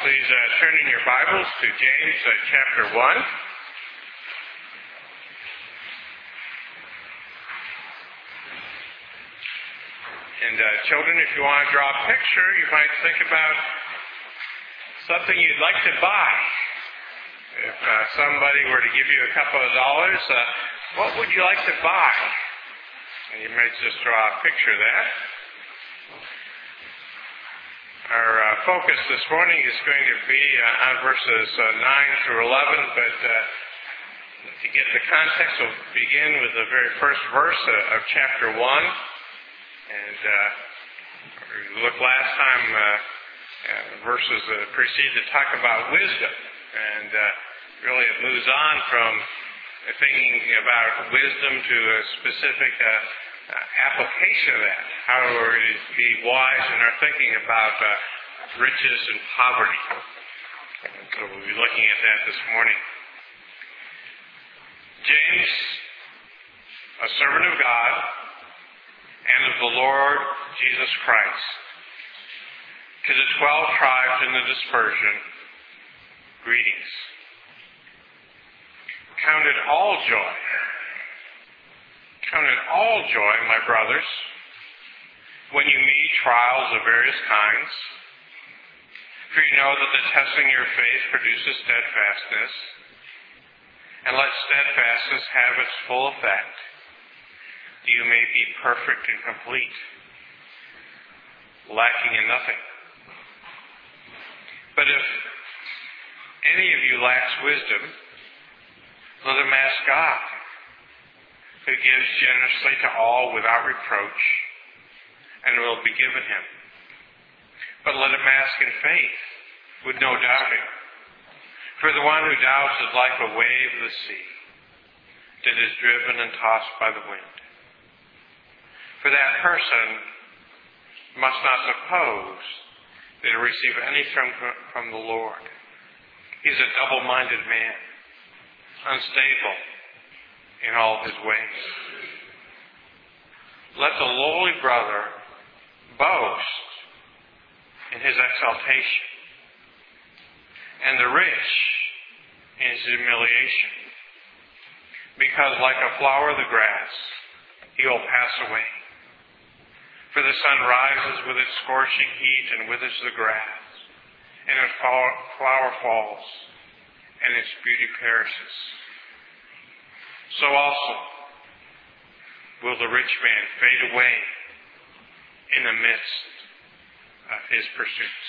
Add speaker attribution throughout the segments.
Speaker 1: Please turn in your Bibles to James chapter 1. And children, if you want to draw a picture, you might think about something you'd like to buy. If somebody were to give you a couple of dollars, what would you like to buy? And you might just draw a picture of that. Our focus this morning is going to be on verses 9 through 11, but to get the context, we'll begin with the very first verse of chapter 1. And we looked last time, verses that precede to talk about wisdom. And really it moves on from thinking about wisdom to a specific application of that. How we're to be wise in our thinking about riches and poverty. And so we'll be looking at that this morning. James, a servant of God and of the Lord Jesus Christ, to the 12 tribes in the dispersion, greetings. Count it all joy. Count it all joy, my brothers, when you meet trials of various kinds. For you know that the testing of your faith produces steadfastness. And let steadfastness have its full effect, that you may be perfect and complete, lacking in nothing. But if any of you lacks wisdom, let him ask God, who gives generously to all without reproach, and it will be given him. But let him ask in faith, with no doubting. For the one who doubts is like a wave of the sea, that is driven and tossed by the wind. For that person must not suppose that he'll receive anything from the Lord. He's a double-minded man, unstable in all his ways. Let the lowly brother boast in his exaltation, and the rich in his humiliation. Because like a flower of the grass, he will pass away. For the sun rises with its scorching heat and withers the grass, and its flower falls, and its beauty perishes. So also will the rich man fade away in the midst of his pursuits.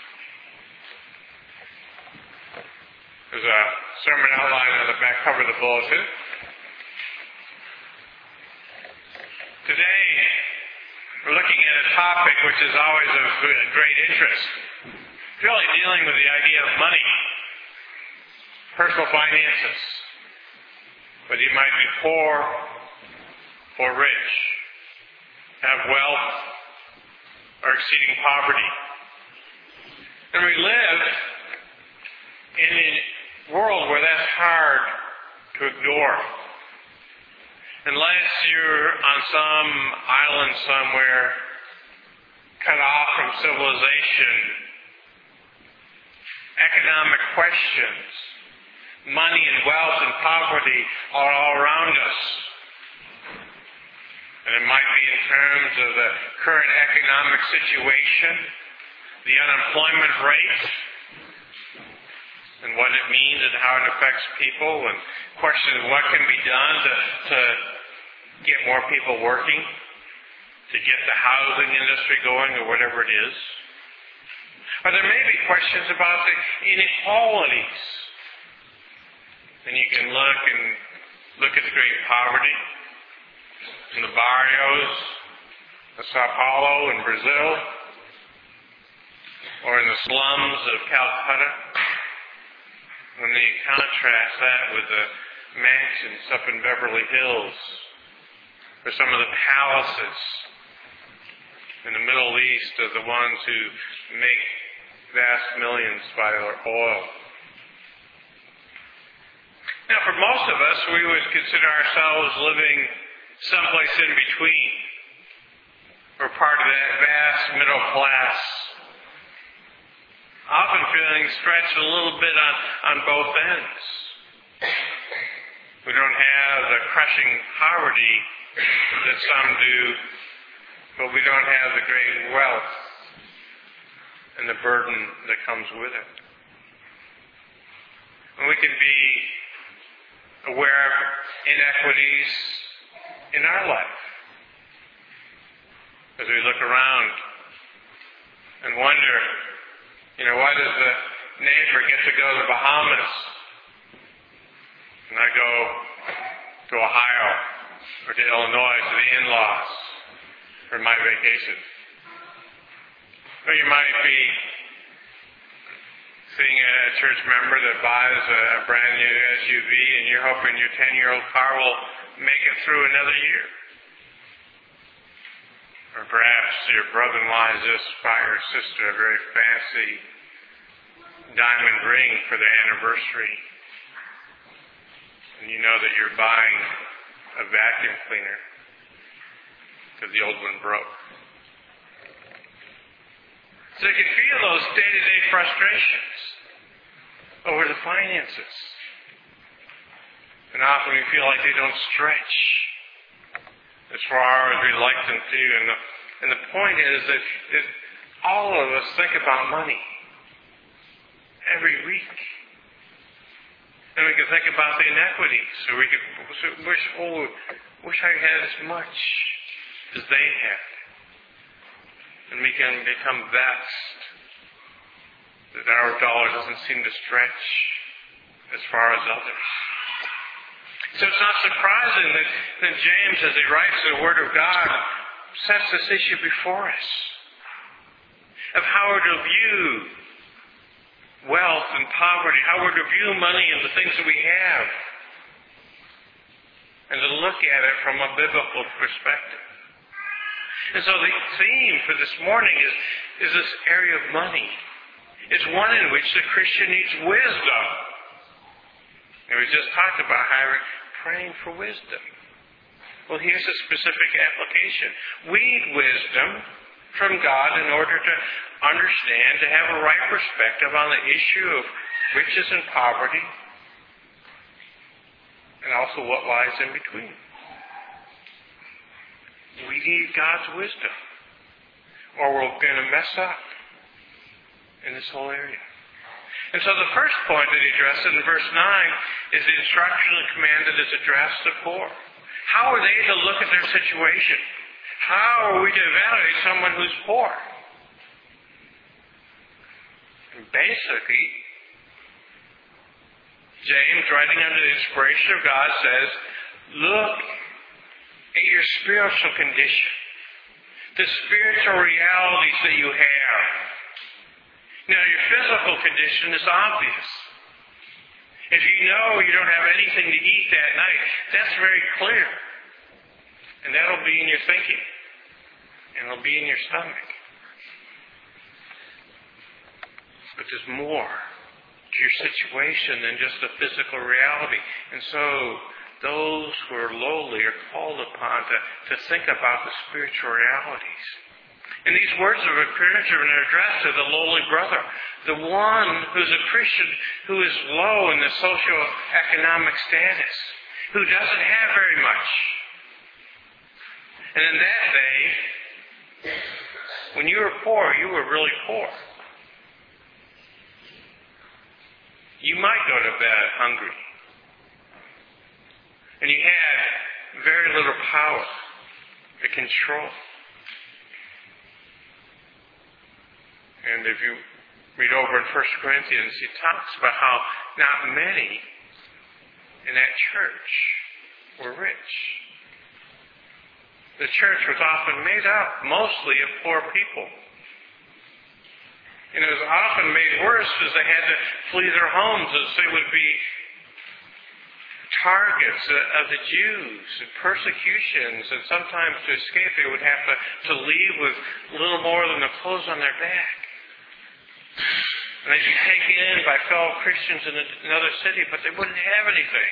Speaker 1: There's a sermon outline on the back cover of the bulletin. Today, we're looking at a topic which is always of great interest. It's really dealing with the idea of money, personal finances. Whether you might be poor or rich, have wealth or exceeding poverty. And we live in a world where that's hard to ignore. Unless you're on some island somewhere, cut off from civilization, economic questions, money and wealth and poverty are all around us. And it might be in terms of the current economic situation, the unemployment rate, and what it means and how it affects people, and questions what can be done to get more people working, to get the housing industry going, or whatever it is. Or there may be questions about the inequalities. And you can look at the great poverty in the barrios of Sao Paulo in Brazil, or in the slums of Calcutta. When you contrast that with the mansions up in Beverly Hills, or some of the palaces in the Middle East of the ones who make vast millions by their oil. Now, for most of us, we would consider ourselves living someplace in between. We're part of that vast middle class. Often feeling stretched a little bit on both ends. We don't have the crushing poverty that some do, but we don't have the great wealth and the burden that comes with it. And we can be aware of inequities in our life as we look around and wonder, why does the neighbor get to go to the Bahamas and I go to Ohio or to Illinois to the in-laws for my vacation? Or you might be seeing a church member that buys a brand new SUV and you're hoping your 10-year-old car will make it through another year. Or perhaps your brother-in-law has just bought your sister a very fancy diamond ring for their anniversary. And you know that you're buying a vacuum cleaner because the old one broke. So you can feel those day-to-day frustrations over the finances. And often we feel like they don't stretch as far as we'd like them to. And the point is that all of us think about money every week. And we can think about the inequities. So we could wish I had as much as they had. And we can become vexed that our dollar doesn't seem to stretch as far as others. So it's not surprising that James, as he writes the Word of God, sets this issue before us of how we're to view wealth and poverty, how we're to view money and the things that we have, and to look at it from a biblical perspective. And so the theme for this morning is this area of money. It's one in which the Christian needs wisdom. And we just talked about how we're praying for wisdom. Well, here's a specific application. We need wisdom from God in order to understand, to have a right perspective on the issue of riches and poverty, and also what lies in between. We need God's wisdom, or we're going to mess up in this whole area. And so the first point that he addresses in verse 9 is the instruction and command that is addressed to poor. How are they to look at their situation? How are we to evaluate someone who's poor? And basically, James, writing under the inspiration of God, says, look at your spiritual condition, the spiritual realities that you have. Now, your physical condition is obvious. If you know you don't have anything to eat that night, that's very clear. And that'll be in your thinking. And it'll be in your stomach. But there's more to your situation than just a physical reality. And so, those who are lowly are called upon to think about the spiritual realities. And these words of encouragement are addressed to the lowly brother, the one who's a Christian who is low in the socioeconomic status, who doesn't have very much. And in that day, when you were poor, you were really poor. You might go to bed hungry. And you had very little power to control. And if you read over in 1 Corinthians, he talks about how not many in that church were rich. The church was often made up mostly of poor people. And it was often made worse as they had to flee their homes, as they would be targets of the Jews and persecutions, and sometimes to escape they would have to leave with little more than the clothes on their back. And they'd be taken in by fellow Christians in another city, but they wouldn't have anything.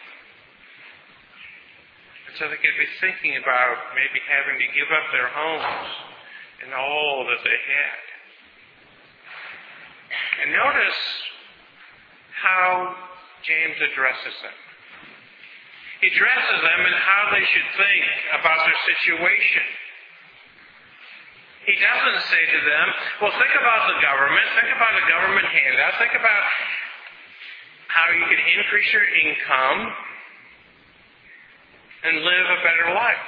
Speaker 1: And so they could be thinking about maybe having to give up their homes and all that they had. And And notice how James addresses them. He addresses them in how they should think about their situation. He doesn't say to them, well, think about the government, think about a government handout, think about how you can increase your income and live a better life.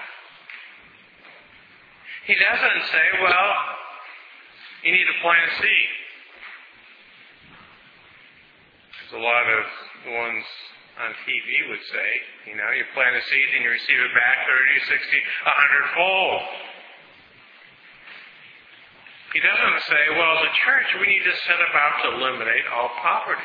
Speaker 1: He doesn't say, well, you need to plant a seed. As a lot of the ones on TV would say, you plant a seed and you receive it back 30, 60, 100-fold. He doesn't say, well, as a church, we need to set about to eliminate all poverty.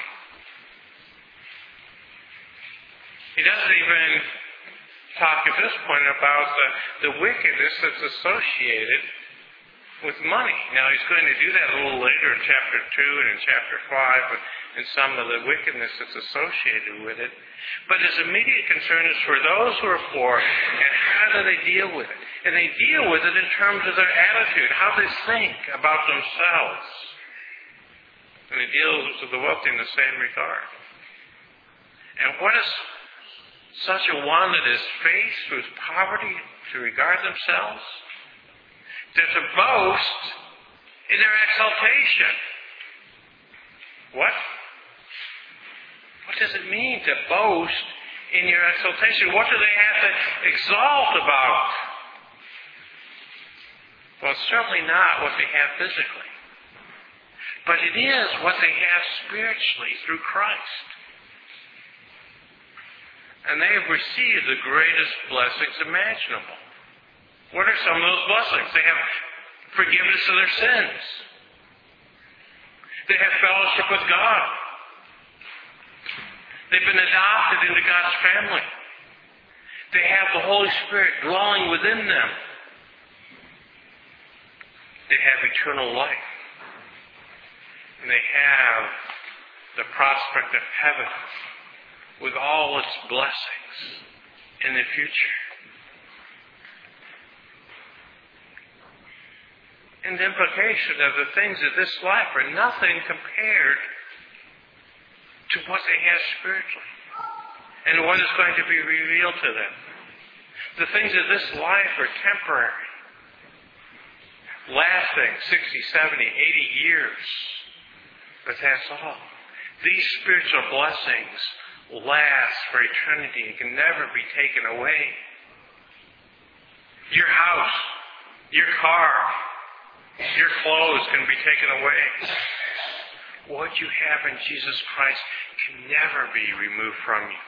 Speaker 1: He doesn't even talk at this point about the wickedness that's associated with money. Now, he's going to do that a little later in chapter 2 and in chapter 5, and some of the wickedness that's associated with it. But his immediate concern is for those who are poor, and how do they deal with it? And they deal with it in terms of their attitude, how they think about themselves. And he deals with the wealthy in the same regard. And what is such a one that is faced with poverty to regard themselves? They're to boast in their exaltation. What? What does it mean to boast in your exaltation? What do they have to exalt about? Well, it's certainly not what they have physically. But it is what they have spiritually through Christ. And they have received the greatest blessings imaginable. What are some of those blessings? They have forgiveness of their sins. They have fellowship with God. They've been adopted into God's family. They have the Holy Spirit dwelling within them. They have eternal life. And they have the prospect of heaven with all its blessings in the future. And the implication of the things of this life are nothing compared to what they have spiritually and what is going to be revealed to them. The things of this life are temporary, lasting 60, 70, 80 years. But that's all. These spiritual blessings last for eternity and can never be taken away. Your house, your car, your clothes can be taken away. What you have in Jesus Christ can never be removed from you.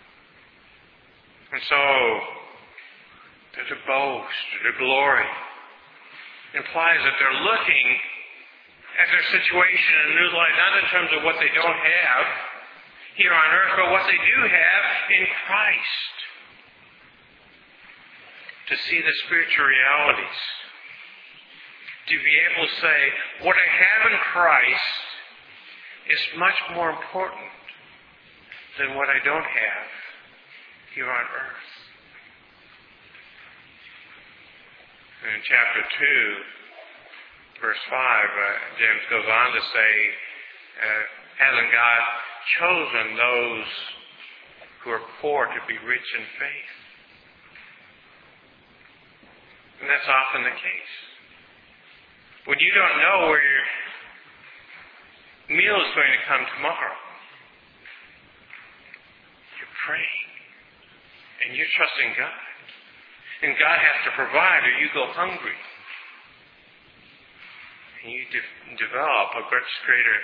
Speaker 1: And so, to boast, to glory, implies that they're looking at their situation in a new light, not in terms of what they don't have here on earth, but what they do have in Christ. To see the spiritual realities. To be able to say, what I have in Christ is much more important than what I don't have here on earth. And in chapter 2, verse 5, James goes on to say, hasn't God chosen those who are poor to be rich in faith? And that's often the case. When you don't know where your meal is going to come tomorrow, you're praying and you're trusting God. And God has to provide or you go hungry. And you develop a much greater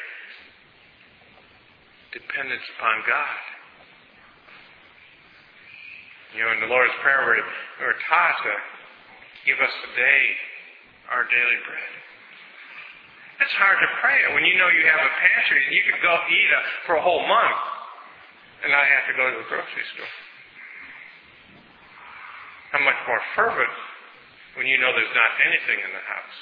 Speaker 1: dependence upon God. In the Lord's Prayer we're taught to give us today our daily bread. It's hard to pray it when you know you have a pantry and you could go eat for a whole month and not have to go to the grocery store. How much more fervent when you know there's not anything in the house.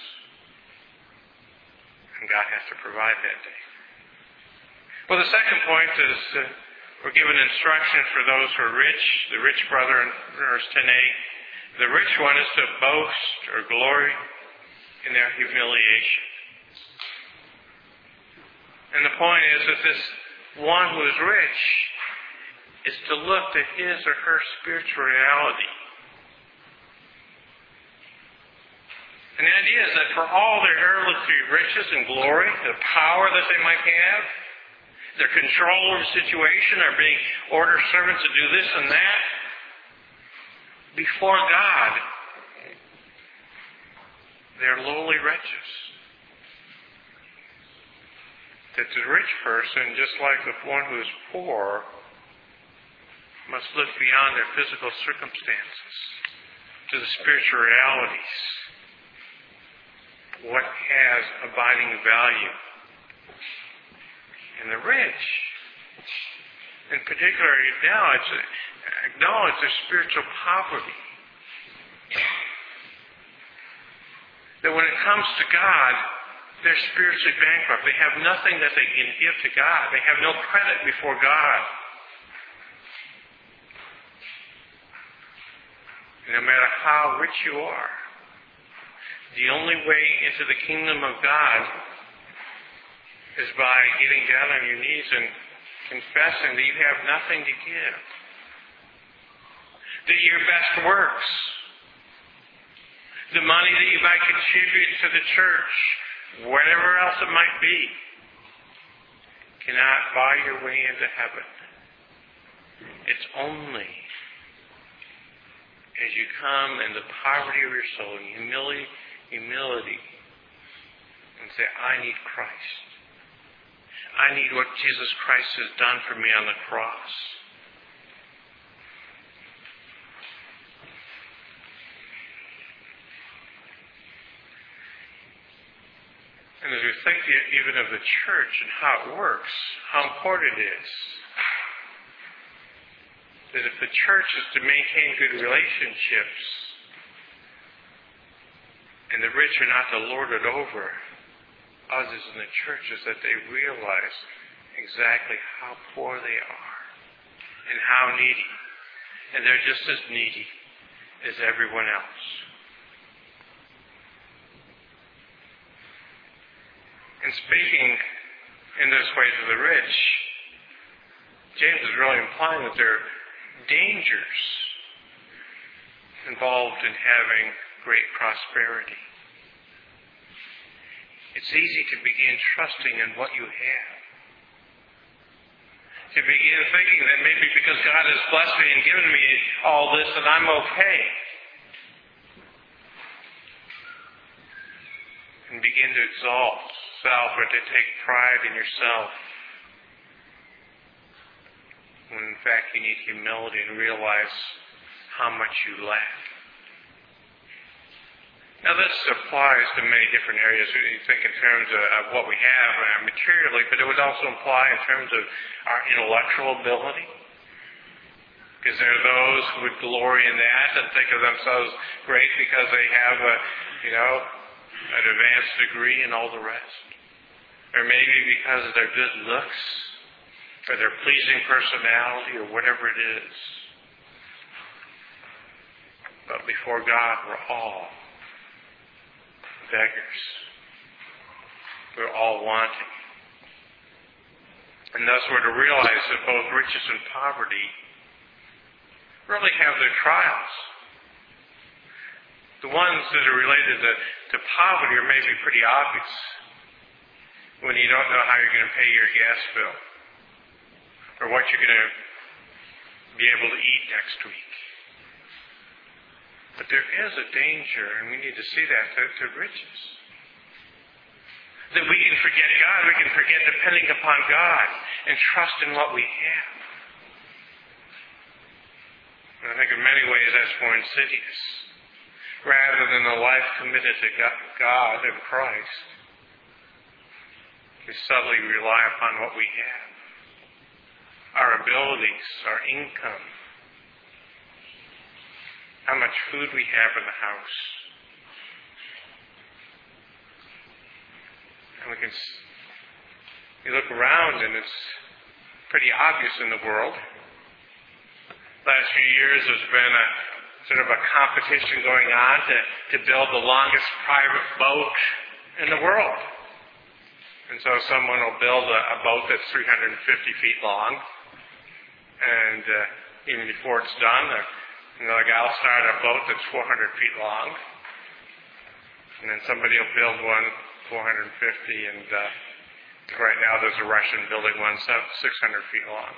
Speaker 1: And God has to provide that day. Well, the second point is we're given instruction for those who are rich. The rich brother in verse 10a. The rich one is to boast or glory in their humiliation. And the point is that this one who is rich is to look to his or her spiritual reality. And the idea is that for all their earthly riches and glory, the power that they might have, their control over the situation, or being order servants to do this and that, before God, they're lowly wretches. That the rich person, just like the one who is poor, must look beyond their physical circumstances to the spiritual realities. What has abiding value? And the rich, in particular, acknowledge their spiritual poverty. That when it comes to God, they're spiritually bankrupt. They have nothing that they can give to God. They have no credit before God. And no matter how rich you are, the only way into the kingdom of God is by getting down on your knees and confessing that you have nothing to give. That your best works, the money that you might contribute to the church, whatever else it might be, cannot buy your way into heaven. It's only as you come in the poverty of your soul, in humility, and say, I need Christ. I need what Jesus Christ has done for me on the cross. And as we think even of the church and how it works, how important it is, that if the church is to maintain good relationships, and the rich are not to lord it over others in the churches, that they realize exactly how poor they are and how needy. And they're just as needy as everyone else. And speaking in this way to the rich, James is really implying that there are dangers involved in having great prosperity. It's easy to begin trusting in what you have. To begin thinking that maybe because God has blessed me and given me all this that I'm okay. And begin to exalt self or to take pride in yourself. When in fact you need humility and realize how much you lack. Now this applies to many different areas. You think in terms of what we have materially, but it would also apply in terms of our intellectual ability. Because there are those who would glory in that and think of themselves great because they have an advanced degree and all the rest. Or maybe because of their good looks, or their pleasing personality, or whatever it is. But before God, we're all beggars. We're all wanting. And thus we're to realize that both riches and poverty really have their trials. The ones that are related to poverty are maybe pretty obvious. When you don't know how you're going to pay your gas bill, or what you're going to be able to eat next week. But there is a danger, and we need to see that, to riches. That we can forget God, we can forget depending upon God, and trust in what we have. And I think in many ways that's more insidious. Rather than a life committed to God and Christ, we subtly rely upon what we have. Our abilities, our income, how much food we have in the house. And you look around and it's pretty obvious in the world. Last few years there's been a sort of a competition going on to build the longest private boat in the world. And so someone will build a boat that's 350 feet long, and even before it's done, another guy will start a boat that's 400 feet long, and then somebody will build one 450, and right now there's a Russian building one 600 feet long.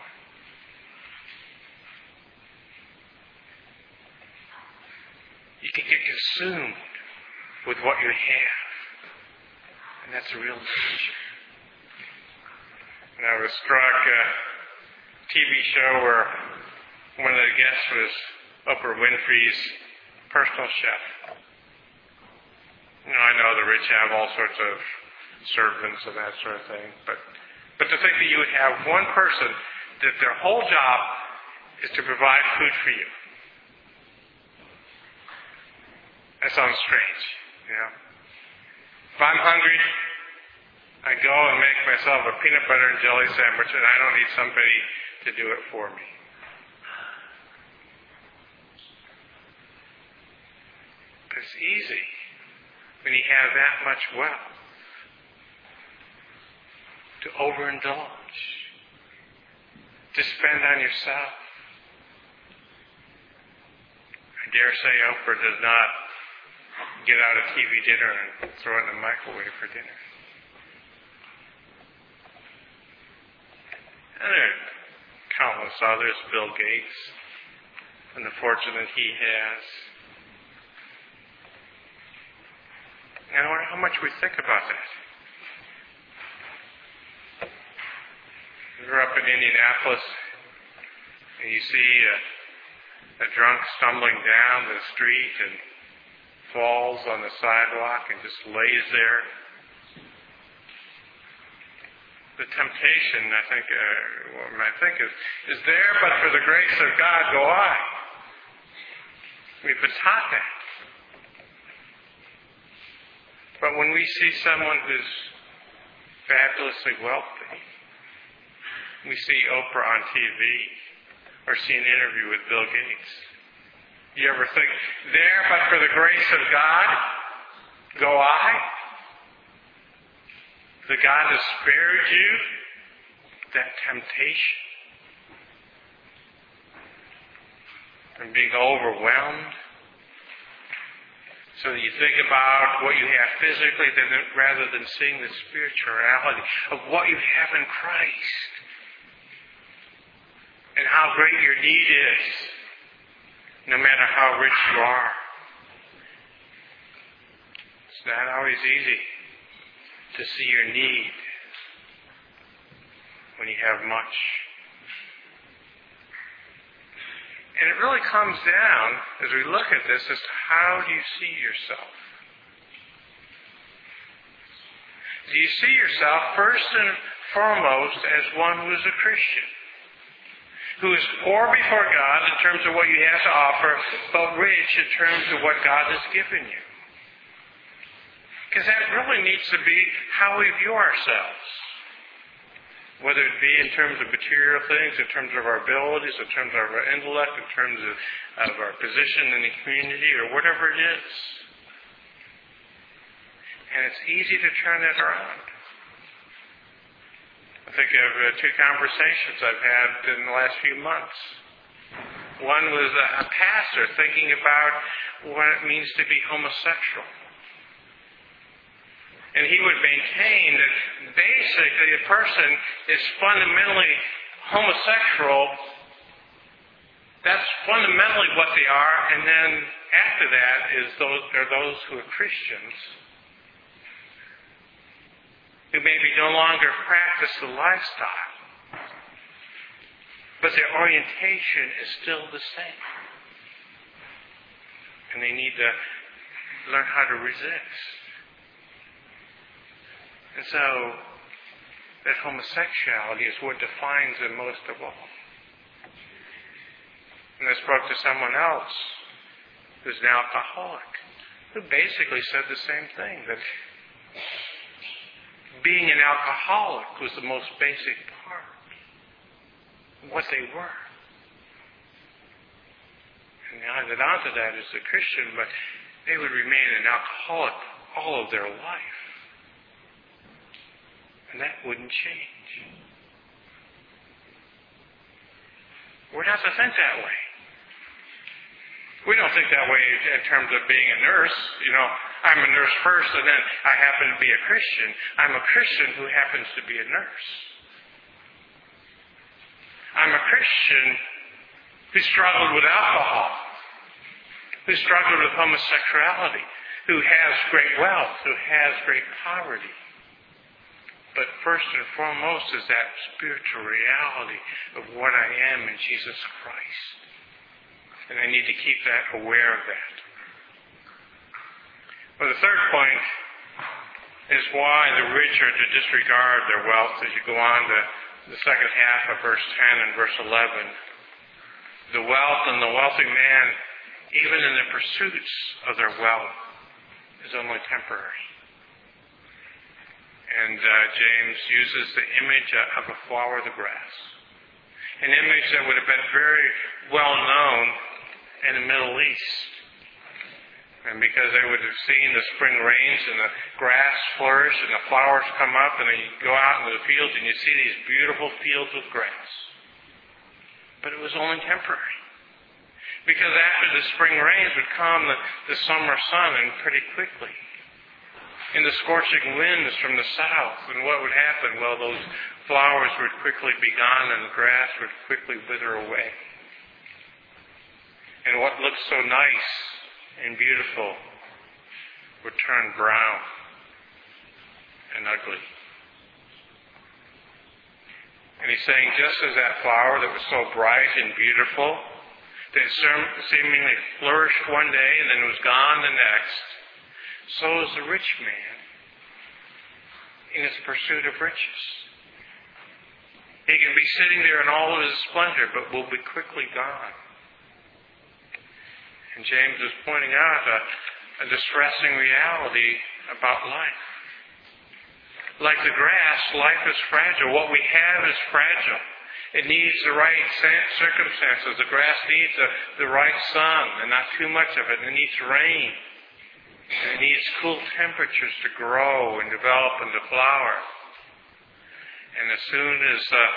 Speaker 1: You can get consumed with what you have, and that's a real danger. And I was struck a TV show where one of the guests was Oprah Winfrey's personal chef. You know, I know the rich have all sorts of servants and that sort of thing, but to think that you would have one person that their whole job is to provide food for you. That sounds strange, you know. If I'm hungry, I go and make myself a peanut butter and jelly sandwich, and I don't need somebody to do it for me. It's easy when you have that much wealth to overindulge, to spend on yourself. I dare say Oprah does not get out a TV dinner and throw it in the microwave for dinner. And there are countless others, Bill Gates, and the fortune that he has. And I wonder how much we think about that. You're up in Indianapolis, and you see a drunk stumbling down the street and falls on the sidewalk and just lays there. The temptation, I think, is there, but for the grace of God go I. We've been taught that. But when we see someone who's fabulously wealthy, we see Oprah on TV or see an interview with Bill Gates, you ever think, there, but for the grace of God go I? That God has spared you that temptation and being overwhelmed, so that you think about what you have physically rather than seeing the spirituality of what you have in Christ and how great your need is, no matter how rich you are. It's not always easy to see your need when you have much. And it really comes down, as we look at this, as to how do you see yourself? Do you see yourself first and foremost as one who is a Christian? Who is poor before God in terms of what you have to offer, but rich in terms of what God has given you? Because that really needs to be how we view ourselves. Whether it be in terms of material things, in terms of our abilities, in terms of our intellect, in terms of our position in the community, or whatever it is. And it's easy to turn that around. I think of two conversations I've had in the last few months. One was a pastor thinking about what it means to be homosexual. And he would maintain that basically a person is fundamentally homosexual. That's fundamentally what they are. And then after that are those who are Christians, who maybe no longer practice the lifestyle, but their orientation is still the same. And they need to learn how to resist. And so, that homosexuality is what defines them most of all. And I spoke to someone else who's an alcoholic, who basically said the same thing, that being an alcoholic was the most basic part of what they were. And added on to that is a Christian, but they would remain an alcoholic all of their life. And that wouldn't change. We're not to think that way. We don't think that way in terms of being a nurse. I'm a nurse first and then I happen to be a Christian. I'm a Christian who happens to be a nurse. I'm a Christian who struggled with alcohol, who struggled with homosexuality, who has great wealth, who has great poverty. But first and foremost is that spiritual reality of what I am in Jesus Christ. And I need to keep that aware of that. Well, the third point is why the rich are to disregard their wealth as you go on to the second half of verse 10 and verse 11. The wealth and the wealthy man, even in the pursuits of their wealth, is only temporary. And James uses the image of a flower of the grass. An image that would have been very well known in the Middle East. And because they would have seen the spring rains and the grass flourish and the flowers come up and then you go out into the fields and you see these beautiful fields with grass. But it was only temporary. Because after the spring rains would come the summer sun, and pretty quickly. And the scorching winds from the south. And what would happen? Well, those flowers would quickly be gone and the grass would quickly wither away. And what looked so nice and beautiful would turn brown and ugly. And he's saying, just as that flower that was so bright and beautiful, that seemingly flourished one day and then was gone the next, so is the rich man in his pursuit of riches. He can be sitting there in all of his splendor, but will be quickly gone. And James is pointing out a distressing reality about life. Like the grass, life is fragile. What we have is fragile. It needs the right circumstances. The grass needs the right sun and not too much of it. It needs rain. And it needs cool temperatures to grow and develop and to flower. And as soon as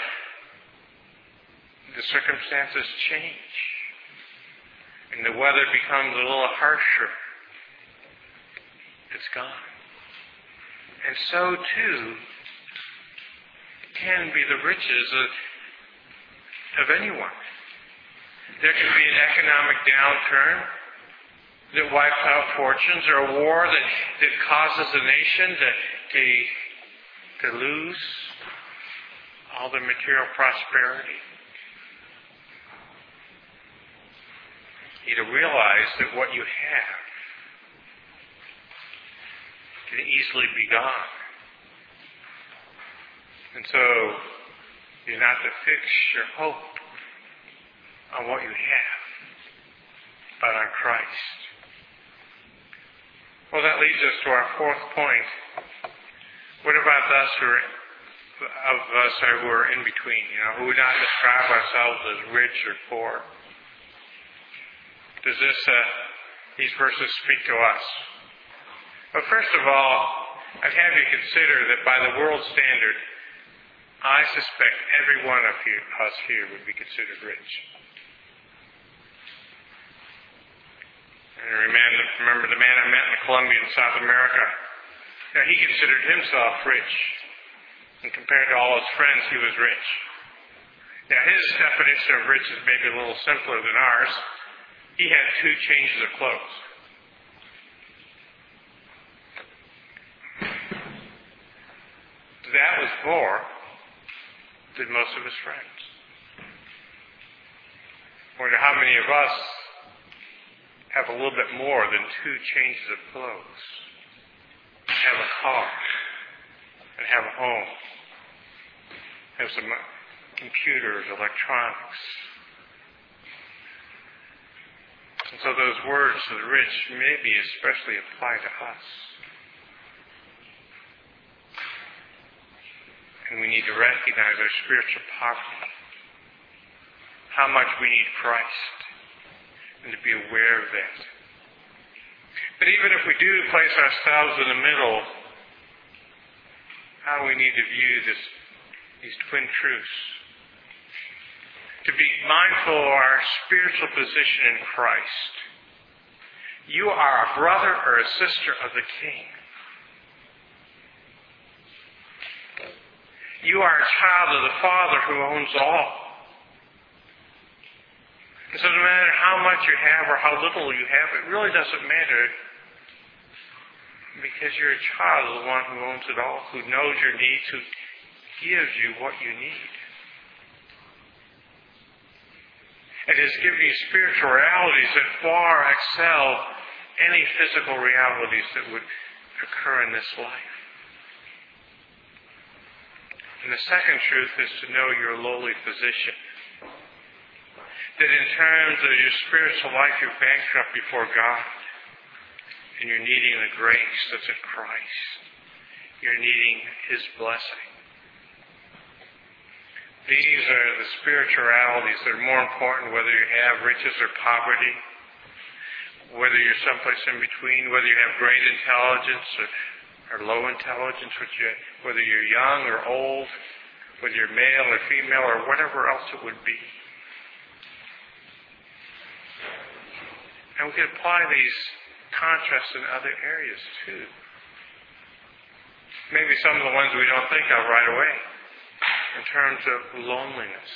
Speaker 1: the circumstances change and the weather becomes a little harsher, it's gone. And so too can be the riches of anyone. There can be an economic downturn that wipes out fortunes, or a war that causes a nation to lose all their material prosperity. You to realize that what you have can easily be gone. And so you're not to fix your hope on what you have, but on Christ. Well, that leads us to our fourth point. What about us who are in between, who would not describe ourselves as rich or poor? Does these verses speak to us? But first of all, I'd have you consider that by the world standard, I suspect every one of us here would be considered rich. And remember the man I met in Colombia in South America. He considered himself rich. And compared to all his friends, he was rich. Now, his definition of rich is maybe a little simpler than ours. He had 2 changes of clothes. That was more than most of his friends. I wonder how many of us have a little bit more than 2 changes of clothes, have a car, and have a home, have some computers, electronics. And so those words to the rich maybe especially apply to us. And we need to recognize our spiritual poverty, how much we need Christ, and to be aware of that. But even if we do place ourselves in the middle how we need to view these twin truths. To be mindful of our spiritual position in Christ. You are a brother or a sister of the King. You are a child of the Father who owns all. And so no matter how much you have or how little you have, it really doesn't matter, because you're a child of the one who owns it all, who knows your needs, who gives you what you need. And has given you spiritual realities that far excel any physical realities that would occur in this life. And the second truth is to know your lowly position. That in terms of your spiritual life, you're bankrupt before God. And you're needing the grace that's in Christ. You're needing His blessing. These are the spiritualities that are more important, whether you have riches or poverty, whether you're someplace in between, whether you have great intelligence or low intelligence, whether you're young or old, whether you're male or female or whatever else it would be. And we can apply these contrasts in other areas too. Maybe some of the ones we don't think of right away. In terms of loneliness.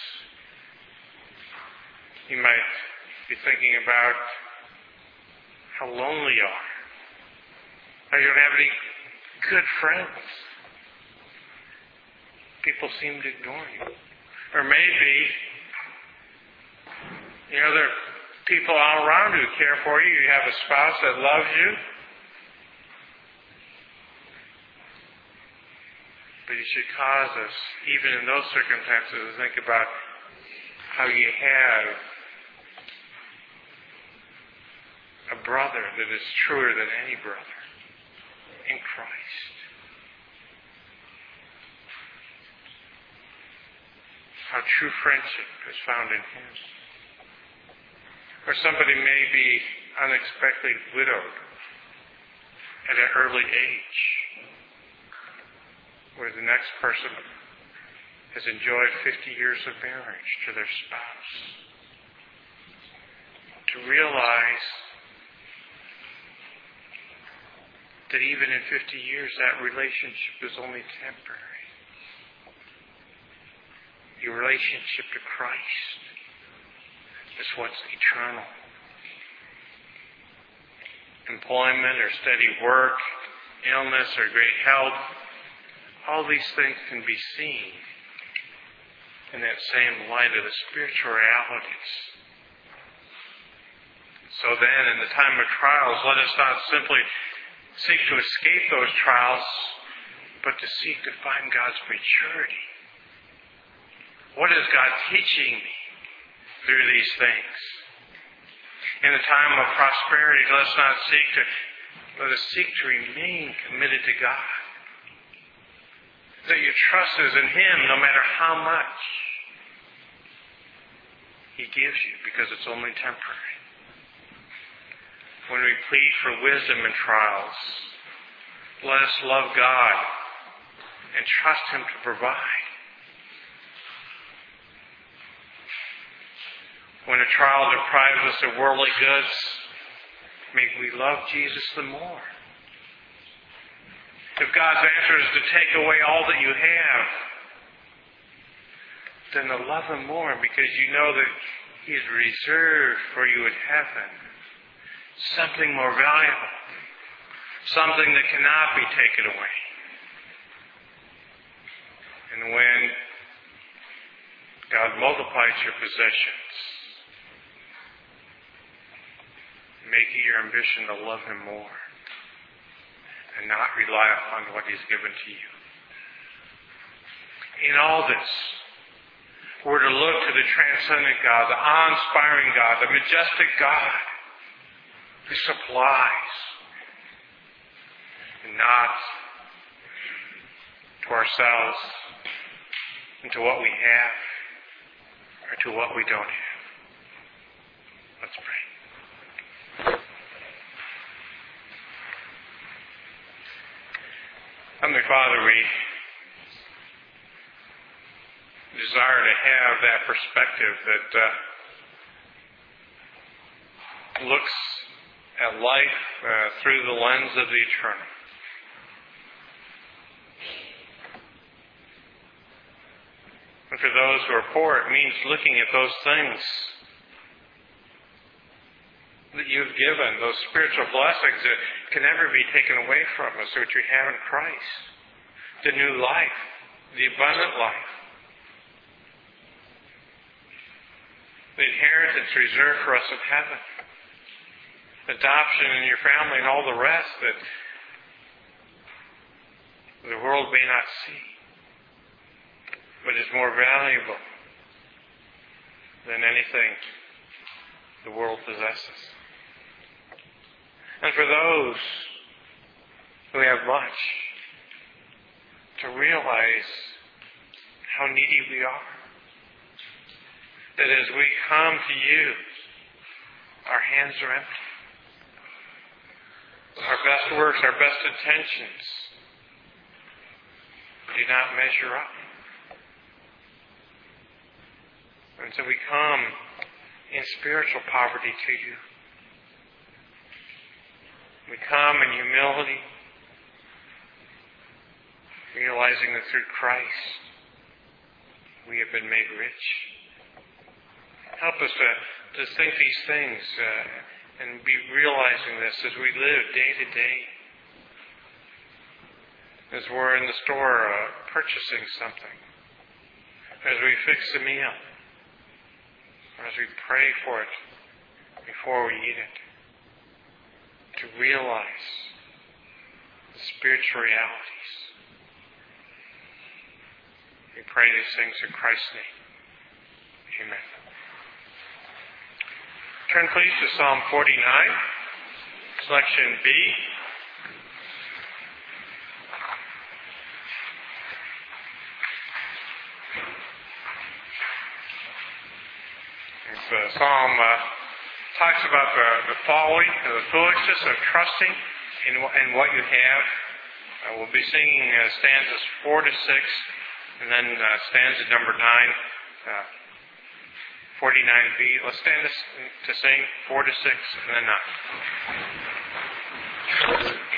Speaker 1: You might be thinking about how lonely you are. How you don't have any good friends. People seem to ignore you. Or maybe, there are people all around who care for you. You have a spouse that loves you. But it should cause us, even in those circumstances, to think about how you have a brother that is truer than any brother in Christ. How true friendship is found in Him. Or somebody may be unexpectedly widowed at an early age, where the next person has enjoyed 50 years of marriage to their spouse. To realize that even in 50 years, that relationship is only temporary. Your relationship to Christ is what's eternal. Employment or steady work, illness or great health, all these things can be seen in that same light of the spiritual realities. So then, in the time of trials, let us not simply seek to escape those trials, but to seek to find God's maturity. What is God teaching me through these things? In the time of prosperity, let us seek to remain committed to God. That your trust is in Him no matter how much He gives you, because it's only temporary. When we plead for wisdom in trials, let us love God and trust Him to provide. When a trial deprives us of worldly goods, may we love Jesus the more. If God's answer is to take away all that you have, then to love Him more, because you know that He has reserved for you in heaven something more valuable, something that cannot be taken away. And when God multiplies your possessions, make it your ambition to love Him more and not rely upon what He's given to you. In all this, we're to look to the transcendent God, the awe-inspiring God, the majestic God who supplies, and not to ourselves and to what we have or to what we don't have. Let's pray. Heavenly Father, we desire to have that perspective that looks at life through the lens of the eternal. And for those who are poor, it means looking at those things that you've given, those spiritual blessings that can never be taken away from us, which we have in Christ. The new life, the abundant life, the inheritance reserved for us in heaven, adoption in your family, and all the rest that the world may not see, but is more valuable than anything the world possesses. And for those who have much, to realize how needy we are. That as we come to you, our hands are empty. Our best works, our best intentions do not measure up. And so we come in spiritual poverty to you. We come in humility, realizing that through Christ we have been made rich. Help us to think these things and be realizing this as we live day to day. As we're in the store purchasing something. As we fix a meal. Or as we pray for it before we eat it. To realize the spiritual realities. We pray these things in Christ's name. Amen. Turn please to Psalm 49, selection B. This psalm talks about the folly and the foolishness of trusting in what you have. We'll be singing stanzas 4 to 6, and then stanza number 9, 49b. Let's stand to sing 4 to 6, and then 9.